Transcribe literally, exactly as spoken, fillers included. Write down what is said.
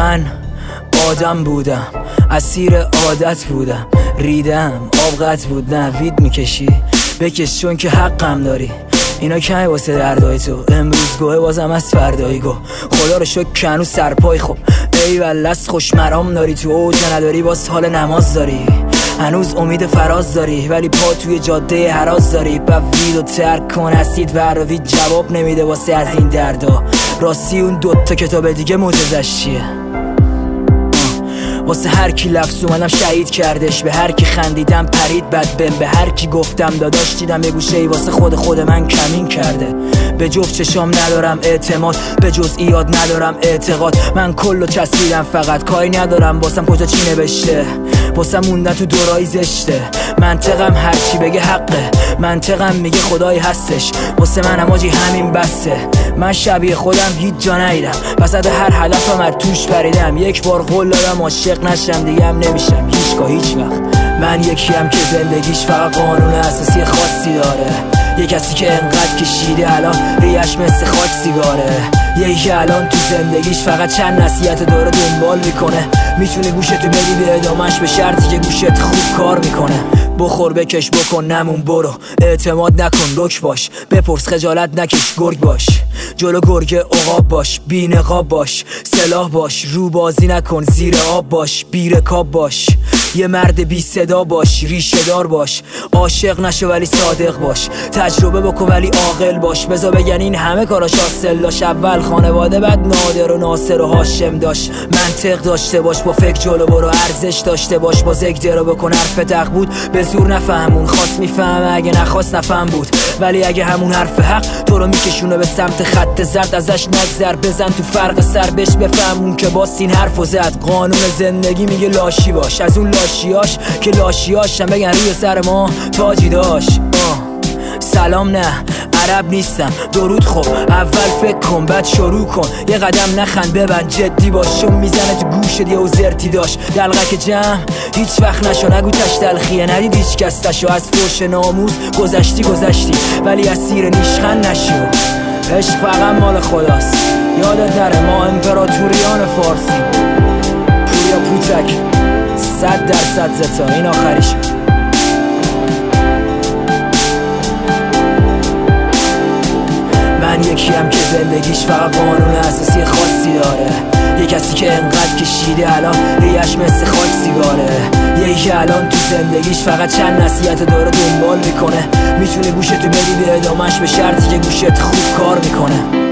من آدم بودم، اسیر عادت بودم، ریدم آب قطع بود، نه وید میکشی بکش چون که حقم داری. اینا کمی واسه دردای تو، امروز گوه بازم از فردایی گو. خدا رو شکر کنو سرپای خوب، ای ولس خوش مرام داری. تو اوج نداری باز حال نماز داری، هنوز امید فراز داری ولی پا توی جاده هراز داری. بوید و ترک کن اسید و روید جواب نمیده واسه از این دردا. راستی اون دوتا کتاب دیگه معجزش چیه؟ واسه هر کی لفظ اومدم شهید کردش، به هر کی خندیدم پرید بدبن، به هر کی گفتم داداش دیدم یه گوشه ای واسه خود خود من کمین کرده. به جفت چشام ندارم اعتماد، به جزئیات ندارم اعتقاد، من کلو چسبیدم فقط کاری ندارم واسم کجا چی نوشته. واسم موندن تو دورایی زشته، منطقم هر چی بگه حقه، منطقم میگه خدایی هستش. واسه من اماجی همین بسه، من شبیه خودم هیچ جا نیدم، وسط هر هدفم از توش پریدم. یک بار قول دادم عاشق نشم دیگه هم نمیشم هیچگاه هیچ وقت. من یکیم که زندگیش فقط قانون اساسی خاصی داره، یه کسی که انقدر کشیده الان ریش مثل خاک سیگاره. یکی الان تو زندگیش فقط چند نصیحت داره دنبال میکنه، میتونه گوشتو بدی به ادامش به شرطی که گوشت خوب کار میکنه. بخور بکش بکن نمون برو، اعتماد نکن رک باش، بپرس خجالت نکش گرگ باش، جلو گرگ عقاب باش، بی نقاب باش، سلاح باش، رو بازی نکن زیر آب باش، بی رکاب باش، یه مرد بی صدا باش، ریشه دار باش، عاشق نشو ولی صادق باش، تجربه بکن ولی عاقل باش. بذار بگن این همه کاراش حاصل داشت، اول خانواده بعد نادر و ناصر و هاشم داشت. منطق داشته باش با فکر جلو برو، ارزش داشته باش با ذکر درو بکن. حرف تق بود به زور نفهمون، خواست میفهمه اگه نخواست نفهم بود، ولی اگه همون حرف حق تو رو میکشونه به سمت خط زرد ازش نگذر. بزن تو فرق سر بش بفهمون که باست این حرفو زد. قانون زندگی میگه لاشی باش، از اون لاشیاش که لاشیاش هم بگن روی سر ما تاجی داشت. سلام نه عرب نیستم، درود خب اول فکر کن بعد شروع کن، یه قدم نخند ببند جدی باش، چون میزنه تو گوشت یه و زرتی داشت. دلغک جمع هیچ وقت نشو، نگو تش تلخیه، ندید هیچ کس تشو، از فوش ناموز گذشتی گذشتی ولی اسیر نیشخند نشو. عشق فقط مال خداست، یادت نره ما امپراتوریان فارسی. پوریا پوتک صد درصد زتا، این آخریش. من یکیم که زندگیش فقط قانون اساسی خاصی داره، یه کسی که انقدر کشیده الان ریش مثل خاک سیگاره. یکی الان تو زندگیش فقط چند نصیحت داره دنبال میکنه، میتونه گوشتو بدی به ادامش به شرطی که گوشت خوب کار میکنه.